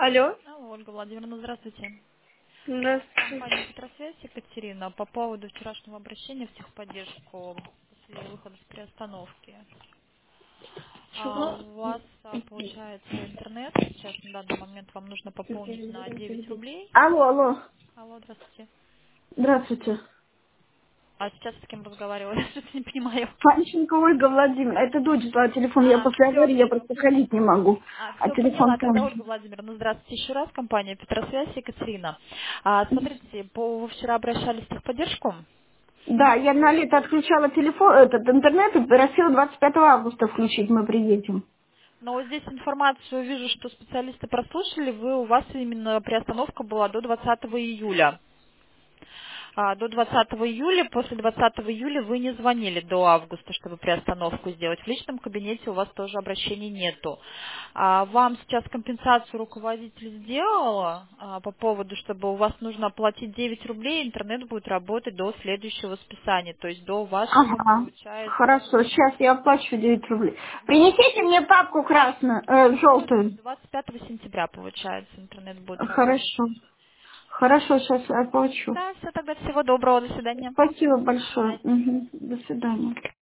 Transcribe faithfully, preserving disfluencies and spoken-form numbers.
Алло. Алло, Ольга Владимировна, здравствуйте. Здравствуйте. Компания «Петросвязь», Екатерина, по поводу вчерашнего обращения в техподдержку после выхода с приостановки. А Чего? у вас, а, получается, интернет. Сейчас на данный момент вам нужно пополнить на девять рублей. Алло, алло. Алло, здравствуйте. Здравствуйте. А сейчас с кем разговариваю? Я что-то не понимаю. Панченко Ольга Владимировна. Это дочь звала телефон. Я А, после все, аварии, я все. просто ходить не могу. А, А все телефон поняла. там. Тогда, Ольга Владимировна, здравствуйте еще раз. Компания «Петросвязь», Екатерина. А, смотрите, по, вы вчера обращались в техподдержку? Да, я на лето отключала телефон, этот интернет и просила двадцать пятого августа включить, мы приедем. Но вот здесь информацию вижу, что специалисты прослушали, вы, у вас именно приостановка была до двадцатого июля. А, до двадцатого июля, после двадцатого июля вы не звонили до августа, чтобы приостановку сделать. В личном кабинете у вас тоже обращений нету. А, вам сейчас компенсацию руководитель сделала а, по поводу, чтобы у вас нужно оплатить девять рублей, интернет будет работать до следующего списания, то есть до вашего, Ага. получается, Хорошо, сейчас я оплачу девять рублей. Принесите мне папку красную, э, желтую. двадцать пятого сентября, получается, интернет будет работать. Хорошо. Хорошо, сейчас я оплачу. Да, все, тогда всего доброго, до свидания. Спасибо До большое. свидания. Мгм. До свидания.